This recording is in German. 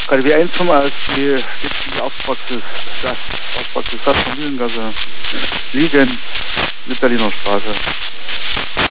KDW 1 vom ASG geht in die Arztpraxis, das Arztpraxis hat Familiengasse, liegend, mit Berliner Straße.